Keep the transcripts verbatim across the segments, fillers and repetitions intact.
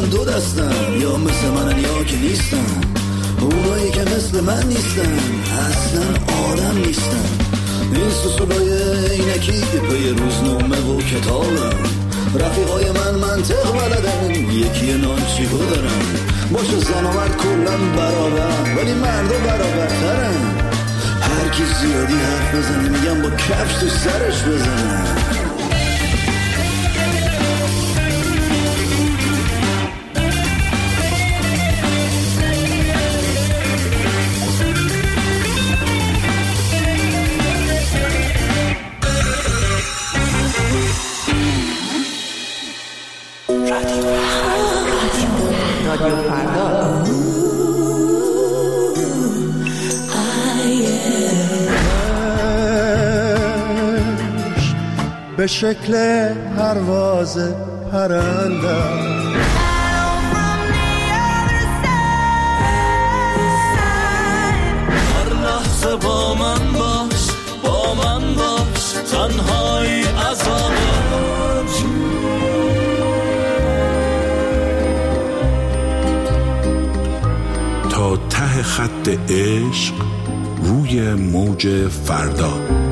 دو دستن، یا مثل منن یا که نیستن. اونایی که مثل من نیستن اصلا آدم نیستن. این سوسولای اینکی پی روزنامه و کتابم. رفیقای من منطق بلدن، یکی نانچیکو دارن. باشه زن و مرد کلن برابرن، ولی مردا برابرترن. هر کی زیادی حرف بزنه میگم با کفش تو سرش بزنه. رادیو فردا به شکل پرواز پرنده هر لحظه با من باش، با من باش، تنهایی عذابه. تا ته خط عشق روی موج فردا.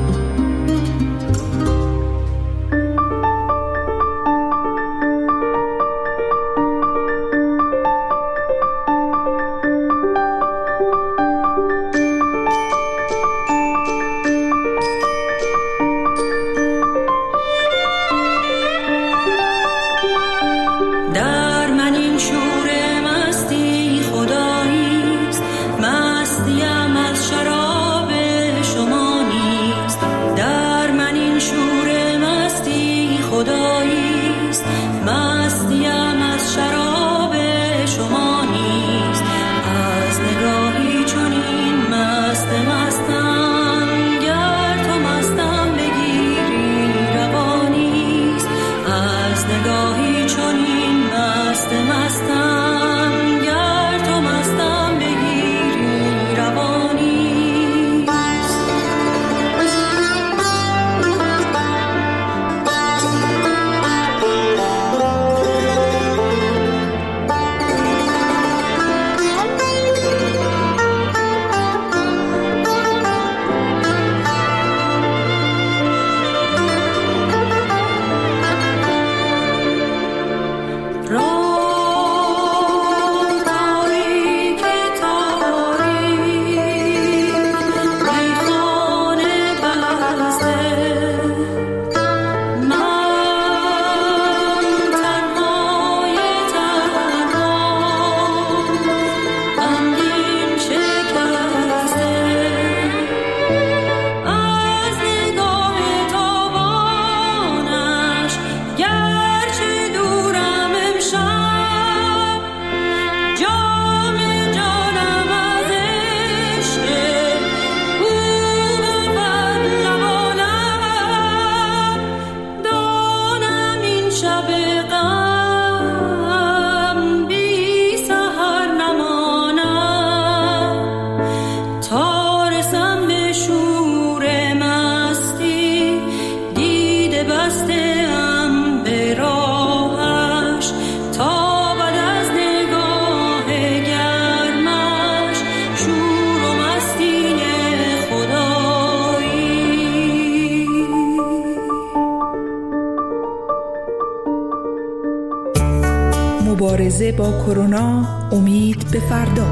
مبارزه با کرونا، امید به فردا.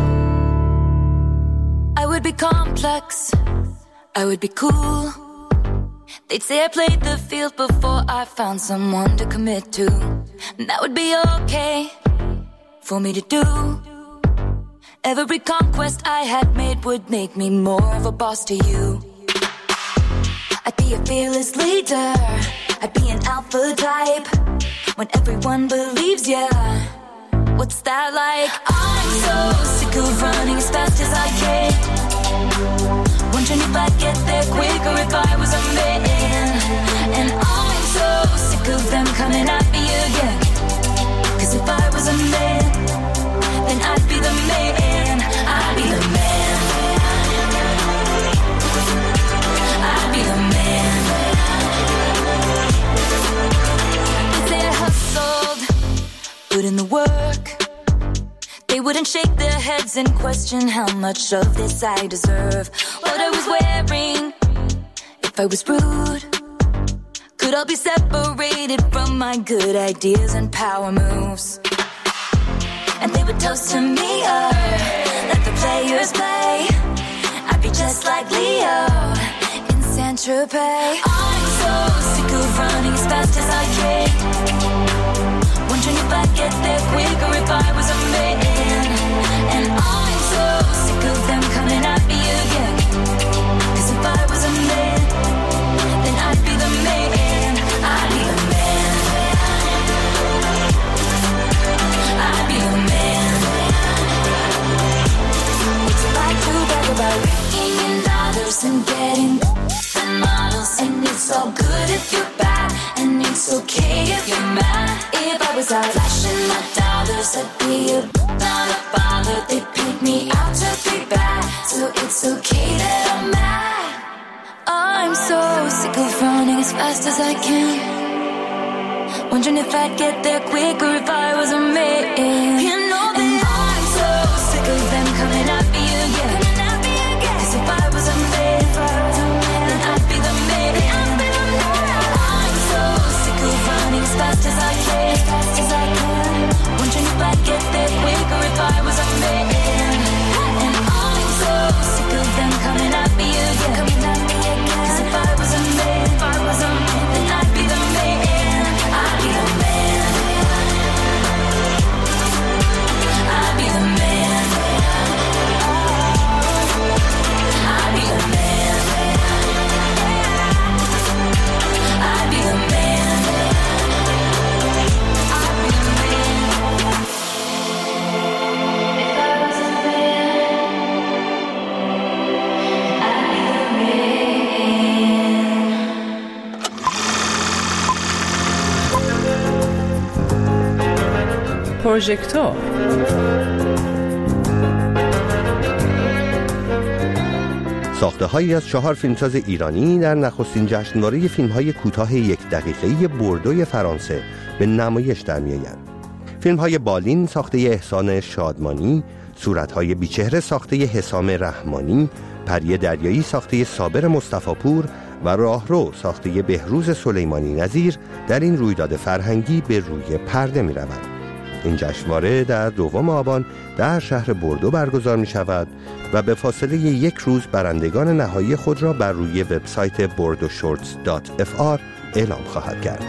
I would be complex, I would be cool. They'd say I played the field before I found someone to commit to. And that would be okay for me to do. Every conquest I had made would make me more of a boss to you. I'd be a fearless leader, I'd be an alpha type. When everyone believes ya, what's that like? I'm so sick of running as fast as I can. Wondering if I'd get there quicker if I was a man. And I'm so sick of them coming at me again. Cause if I was a man, then I'd be the man. I'd be the man. I'd be the man. They say I hustled, put in the work, wouldn't shake their heads and question how much of this I deserve. What I was wearing, if I was rude, could all be separated from my good ideas and power moves. And they would toast to me, oh, let the players play. I'd be just like Leo in Saint-Tropez. I'm so sick of running as fast as I can, wondering if I'd get there quicker if I was a man. And I'm so sick of them coming at me again, 'cause if I was a man, then I'd be the man. I'd be the man. I'd be the man. What's it like to brag about raking in dollars and getting the models? And it's all good if you're bad, and it's okay if you're mad. If I was out flashing my dollars, I'd be a not a bother. They pick me out to be bad, so it's okay that I'm mad. I'm so sick of running as fast as I can, wondering if I'd get there quicker if I was a man. You know that and I'm so sick of them coming at me again, 'cause if I was a man, then I'd be the man. I'm so sick of running as fast as I can, wondering if I'd get there quicker if I was a man. And I'm so sick of them coming at me again, 'cause if I was a man, then I'd be the man. I'd be the man. I'd be the man. I'd be the man. I'd be the man. I'd be the man. If I was a man, I'd be the man. پروژکتور ساخته‌هایی از چهار فیلمساز ایرانی در نخستین جشنواره فیلم‌های کوتاه یک دقیقه‌ای بوردوی فرانسه به نمایش در می‌آیند. فیلم‌های بالین ساخته احسان شادمانی، صورت‌های بیچهره ساخته حسام رحمانی، پری دریایی ساخته صابر مصطفی‌پور و راهرو ساخته بهروز سلیمانی نظیر در این رویداد فرهنگی به روی پرده می‌روند. این جشنواره در دوم آبان در شهر بوردو برگزار می شود و به فاصله یک روز برندگان نهایی خود را بر روی وبسایت بوردو شورتس دات اف آر اعلام خواهد کرد.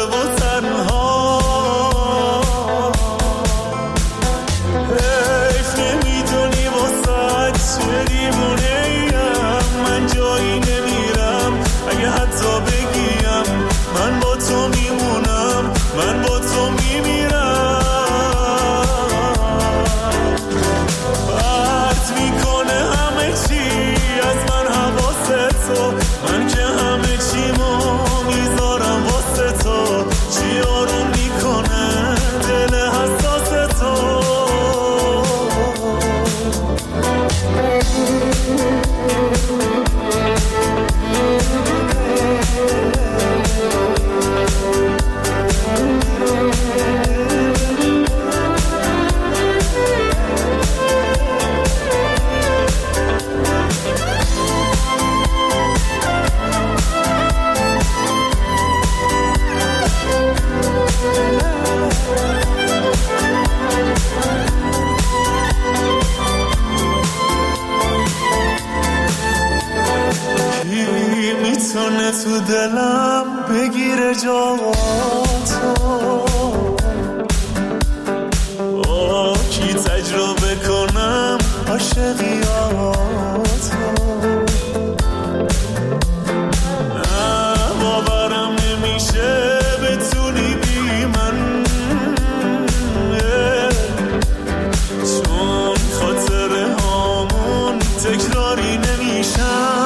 حیف دلم بگیره جاتو، با کی تجربه کنم عاشقیاتو. نه باورم نمیشه بتونی بی من، چون خاطره هامون تکراری نمیشن.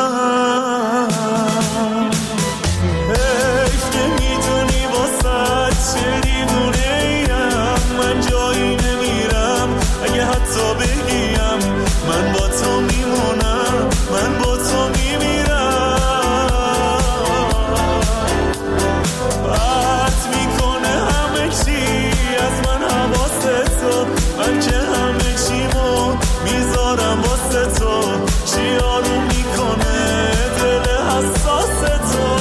من با تو میمونم، من با تو میمیرم. بات میکنه همه چی از من حواست تو، من که همه چیمو میذارم واسه تو. چی آروم میکنه دل حساس تو.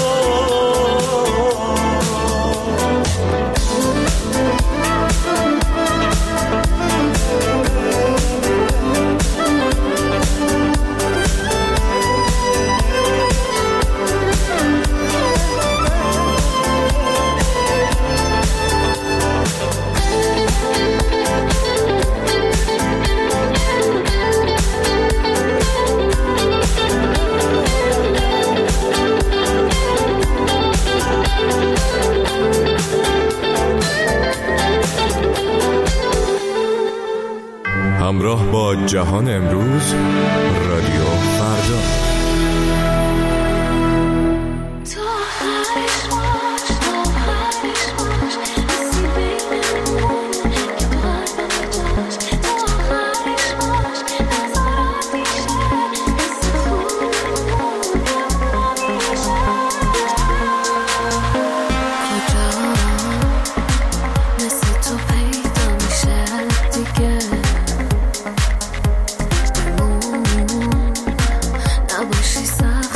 همراه با جهان امروز، رادیو فردا. نباشی سخت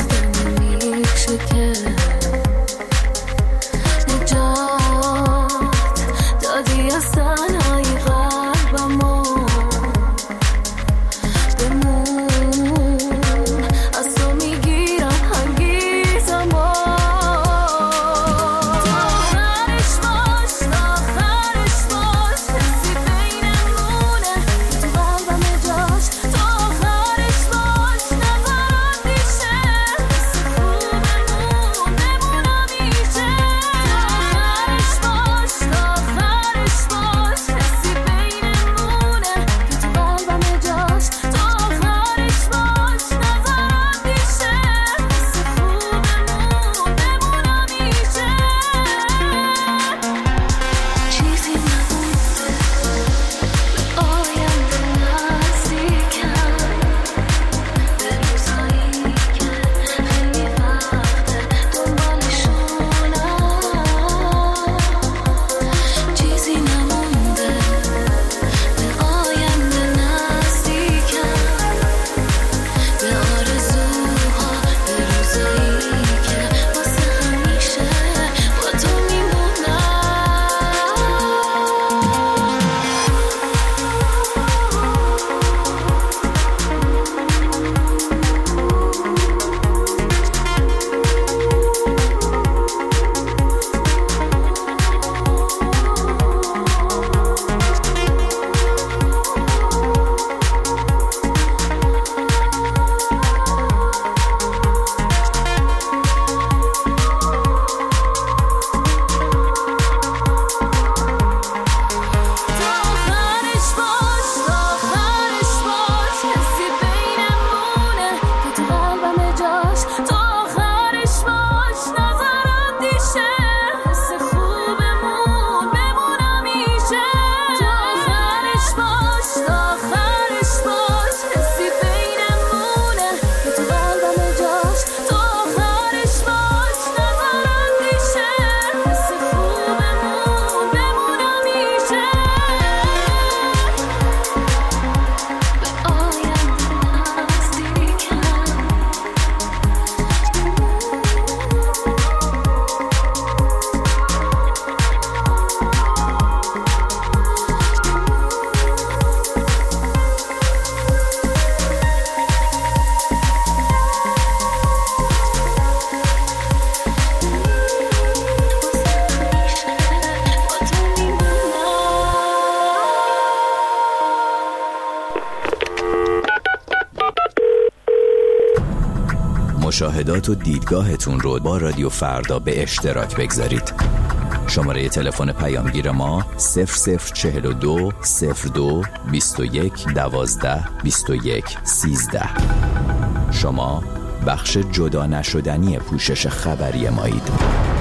مشاهدات و دیدگاهتون رو با رادیو فردا به اشتراک بگذارید. شماره تلفن پیامگیر ما صفر صفر چهل و دو صفر دو بیست و یک دوازده بیست و یک سیزده. شما بخش جدا نشدنی پوشش خبری مایید.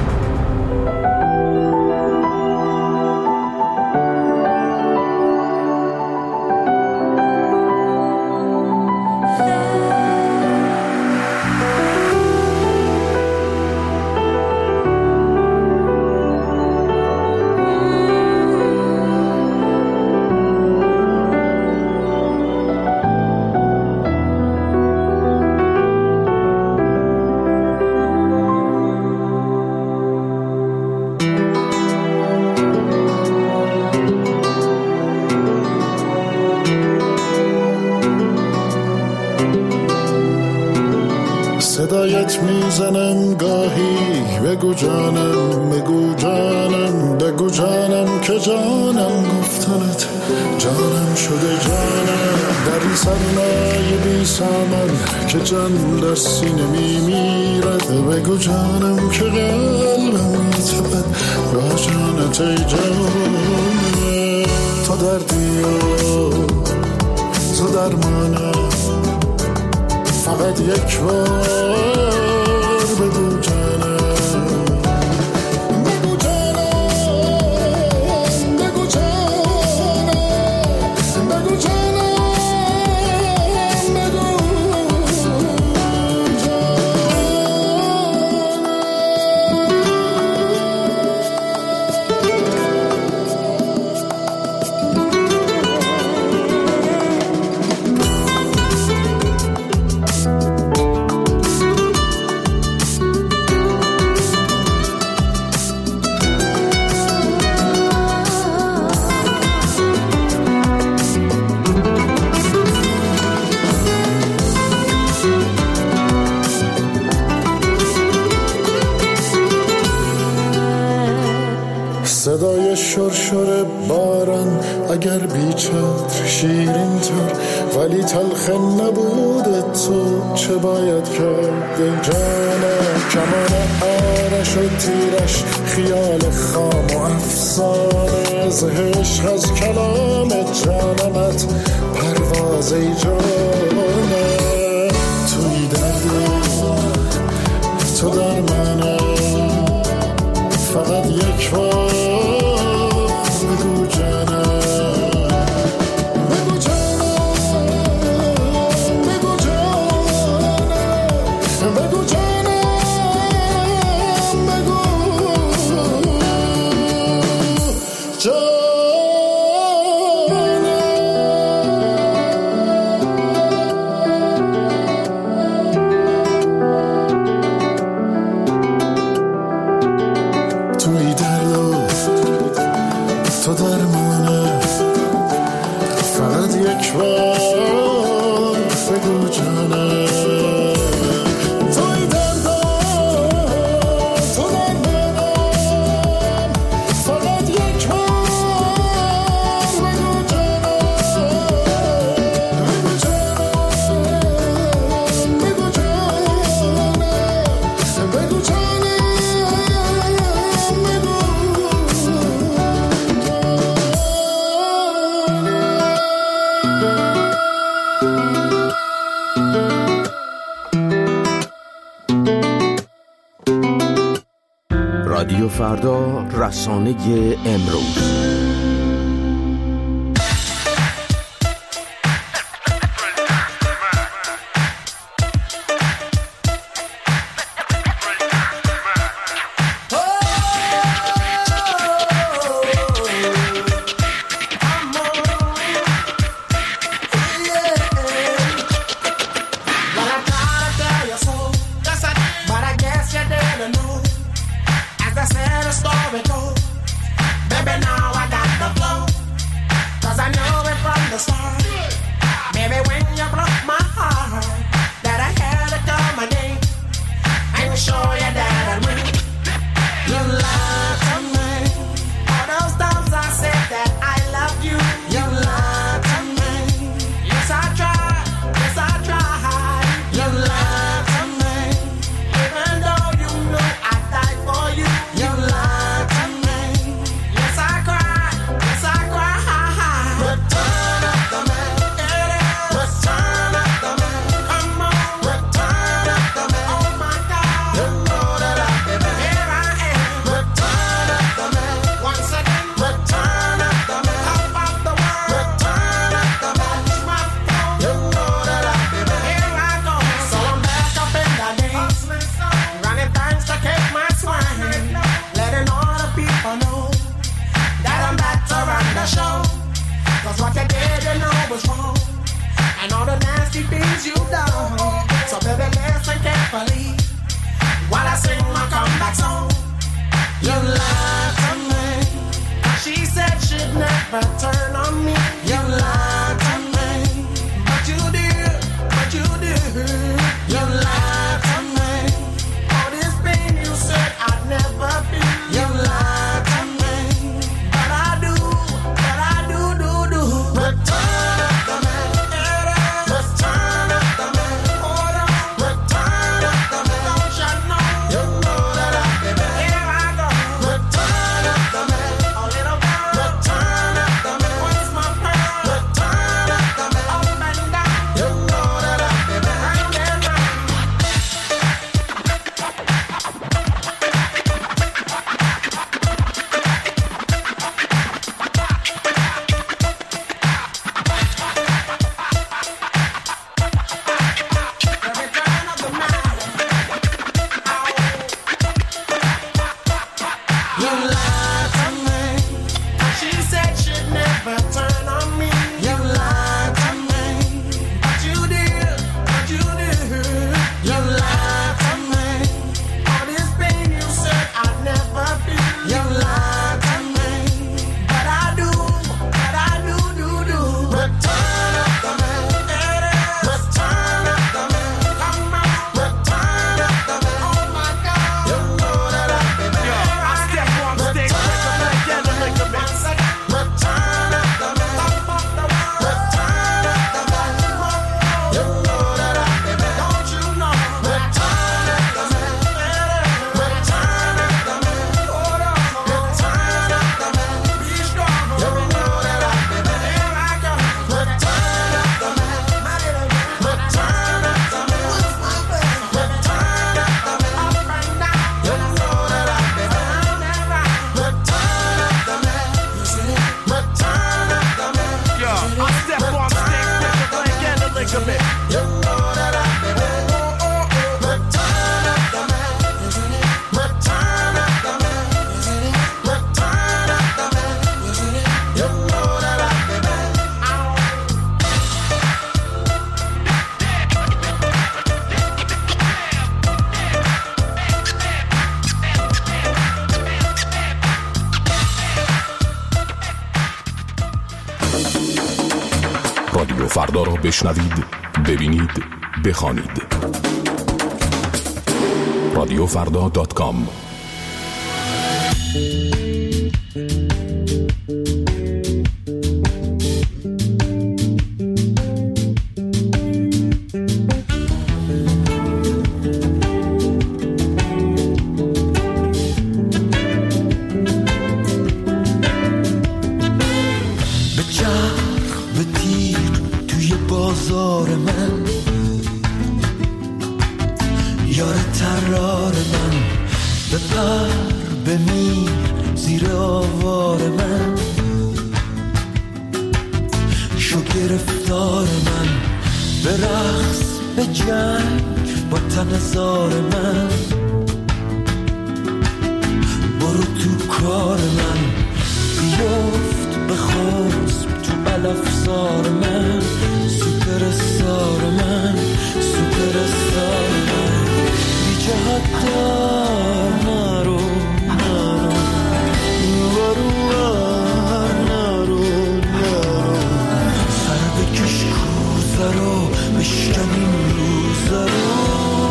صدایت میزنم گاهی، بگو جانم بگو جانم، بگو جانم که جانم گفتنت جانم شده جانم. در این سرمایه بی سامن که جان در سینه میمیرد، بگو جانم که قلبم میتپد با جانت ای جانم. تو دردی و تو درمانم، فقط یک بار بگو جانم، بگو جانم، بگو جانم، بگو جانم، بگو صدای شرشر باران اگر بیچتر شیرین تر، ولی تلخ نبود تو چه باید کرد جانم. کمان آرش و تیرش خیال خام و افسانه، زهش از کلام جانمت پرواز ای جانم. توی درد تو در منه، فقط یک بار بگو جانم، بگو جانم، بگو جانم، بگو جانم، بگو جانم. توی درد تو درمانه، فقط یک بار بگو جانم. توی درد تو درمانه، فقط یک بار بگو جانم، بگو جانم، بگو جانم، بگو جانم. رادیو فردا، رسانه امروز. Baby, now I got sing my comeback song. You lied to me. She said she'd never turn on me. You lied to me. But you did, but you did. You lied to me. All this pain you said I'd never feel. You lied to me. But I do, but I do, do, do. Return of the man. Return of the man. Hold on. Return of the man. Don't you know? You know that I'll be back. Here I go. Return of the man. A little girl. Return of the man. Where's my pearl? Return of the man. Up and down. You know that I'll be back. Round and round. You lied to me. She said she'd never turn on me. You lied to me. But you did, but you did. You lied to me. All this pain you said I'd never feel. You lied to me. But I do, but I do, do, do. Return of the man. Return of the man. Come on. Return of the man. Oh my God. You know that I'll be back. I step on stage, break a leg and a leg of it. Return of the man. Return of the man. You know that I'll be back. Don't you know? Return of the man. Return of the man. Hold on. Return of the man. Be strong. You know that I'll be back. Here I go. Return of the man. Return of the man. Return of the man. Up and down. You know that I'll be back. Return of the man. Return of the man. Yo, I step on stage, break a leg and a leg of it. You know that I'll be back. Return of the man. Return of the man. Return of the man. You know that I'll be back. رادیو فردا را بشنوید، ببینید، بخوانید. رادیو فردا دات کام. به چرخ به تیر توی بازار من، یار ترار من، به پر بمیر زیر آوار من، شو گرفتار من، به رقص به جنگ با تن زار من، برو تو کار من، بیفت به خسب تو علفزار من، سوپر استار من، سوپر استار من، بی جهت دار نرو نرو نرو نرو نرو، سر بکش کوزه رو بشکن این روزه رو،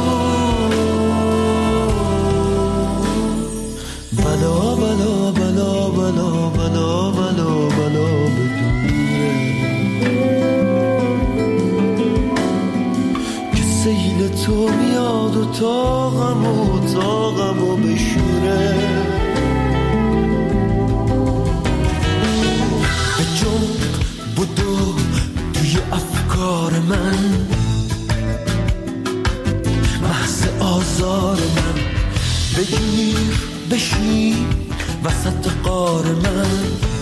بلا بلا بلا بلا بلا بلا بلا بدونه که سیل تو میاد و تاقم و تاقم و بشوره، به جنب بدو توی افکار من، محض آزار من، بگیر بشین وسط قار من،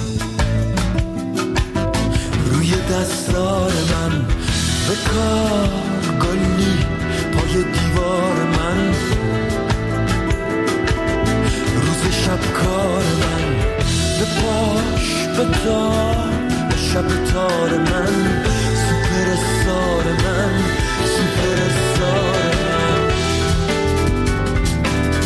روی دستار من، به کار گلی پای دیوار من، روز شب کار من، به پاش به تار به شب تار من، سوپر استار من، سوپر استار من.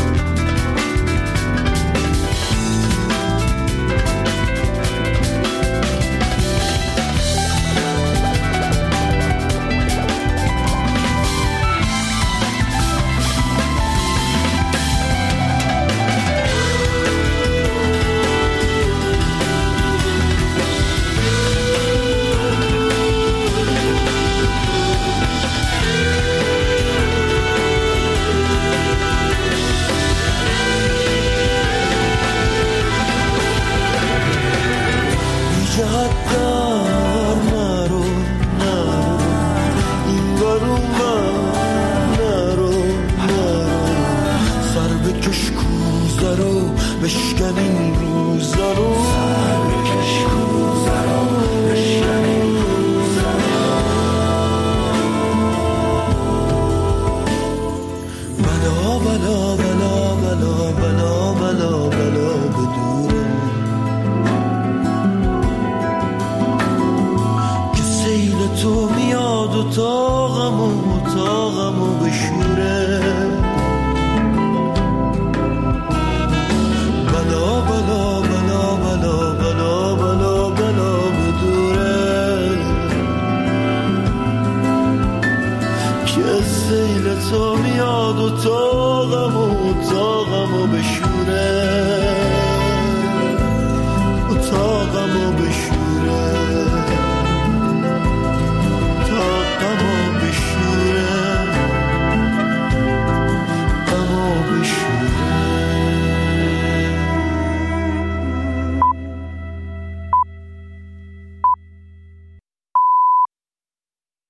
اتاقم و اتاقم و بشوره بلا بلا بلا بلا بلا بلا بلا بدوره که سیل تو میاد اتاقم و اتاقم و بشوره اتاقم و بشوره